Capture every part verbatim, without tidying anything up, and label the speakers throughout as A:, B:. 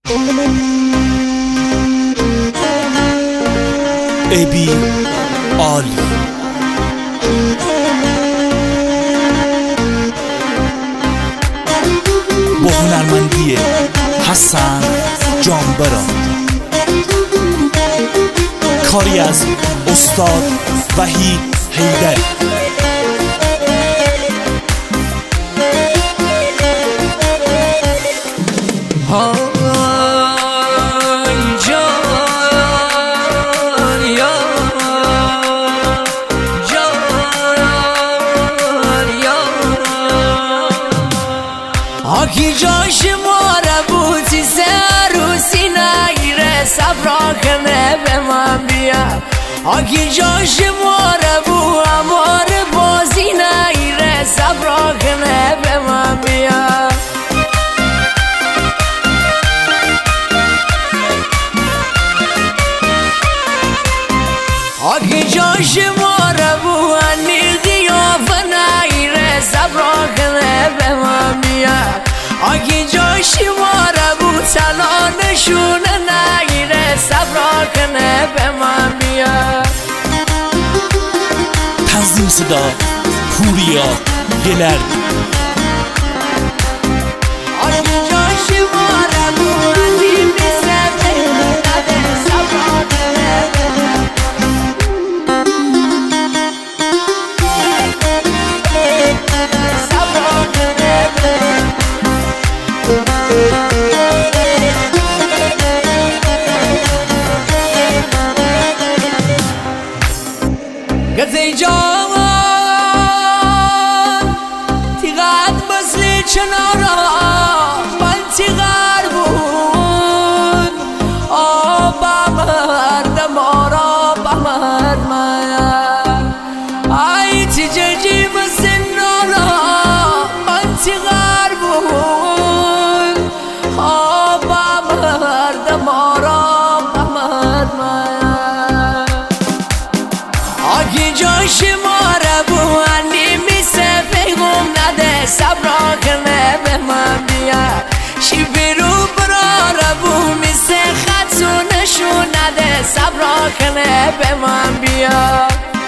A: ابی عالی با هنرمندی حسن جانبران، کاری از استاد وحید حیدری.
B: آکی جاش ماره بودی سروسی نگیره صبرا کنه به من بیا. آکی جاش ماره بو امار بازی نگیره صبرا کنه به من بیا. آکی جاش ماره بو انی قیافه نگیره صبرا کنه به من بیا. آگی جاشی ماره بود تلا نشونه نگیره صبرا کنه به من بیا.
A: تنظیم صدا پوریا گلر.
B: آگی جاشی ماره بود علی میسه بگرده صبرا کنه به من. صبرا کنه به من. گذی جان تیغت مثل چنارا من تیغر بود آبا مرد مارا بمرد من ای تیجی مثل نارا من تیغر بود آبا مرد مارا بمرد من. آگی جاش ماره بو انی میسه پیغم نده صبرا کنه به من بیا. شی برو براره بو میسه خط نشون نده صبرا کنه به من بیا.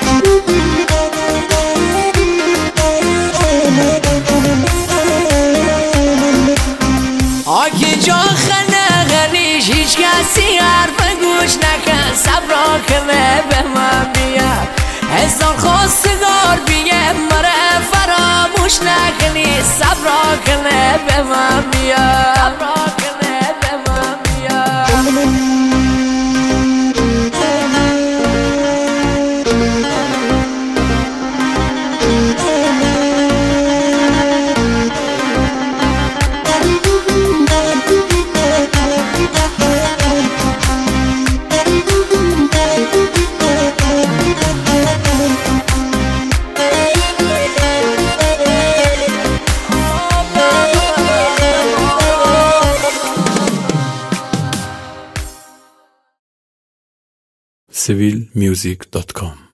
B: آگی جا خنه غلیش هیچ کسی حرف گوش نکن صبرا کنه به من بیا. هزار خواستگار بیه مره فراموش نکنی صبرا کنه به من بیا. صبرا کنه به من بیا.
A: سیویل میوزیک دات کام